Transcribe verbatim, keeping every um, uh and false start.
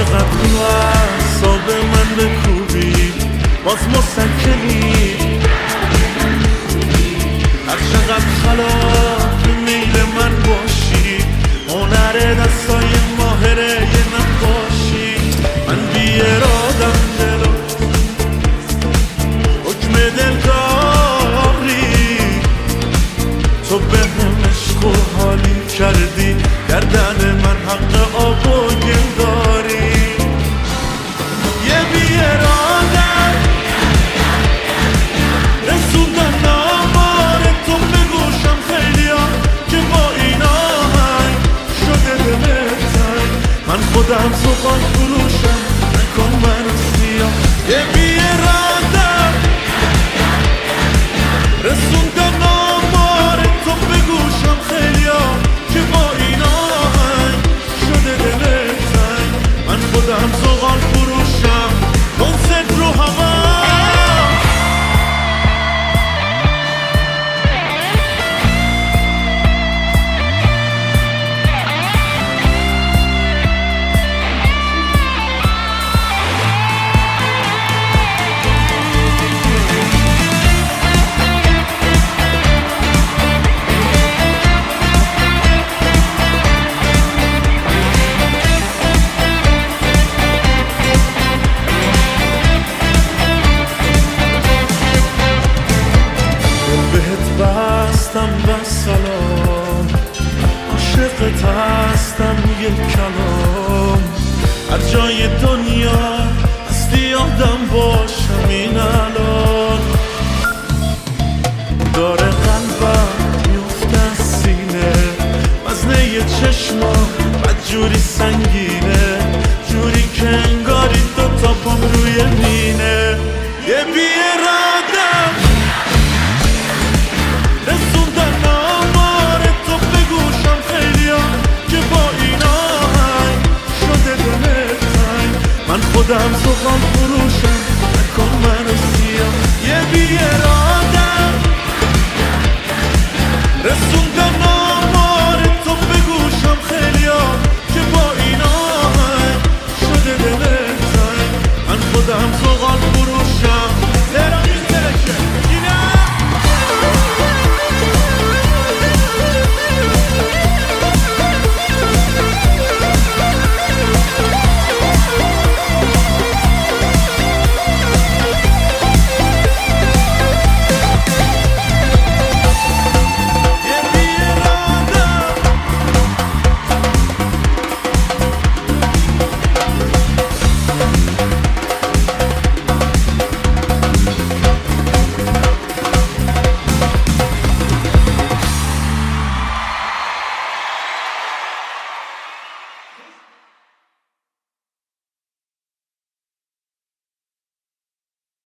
چقدر تو اعصاب من بکوبی باز مسکنی، هر چقدر خلاف میل من باشی، هنر دستای ماهره یه نقاشی. من بی ارادم دلو حکم دل داری، تو به هم عشق و حالی کردی، گردن من حق آب و گل داری. یه بی ارادم رسوندن آمار تو به گوشم خیلیا که با این آهنگ شده دل تنگ. من خودم زغال فروشم نکن منو سیاه. یه بی ارادم رسوندن آمار تو به گوشم خیلیا که با این آهنگ شده دل تنگ. من خودم زغال فروشم کنسرت رو هوا. بستم و سلام عاشقت هستم یک کلام، هر جای دنیا هستی آدم باشم این الان. داره قلبم میفته از سینه، وزنه یه چشما بد جوری سنگینه، جوری که انگاری دوتا پام روی مینه. یه بی ارادم رسوندن آمار تو به گوشم خیلیا که با این آهنگ شده دل تنگ. من خودم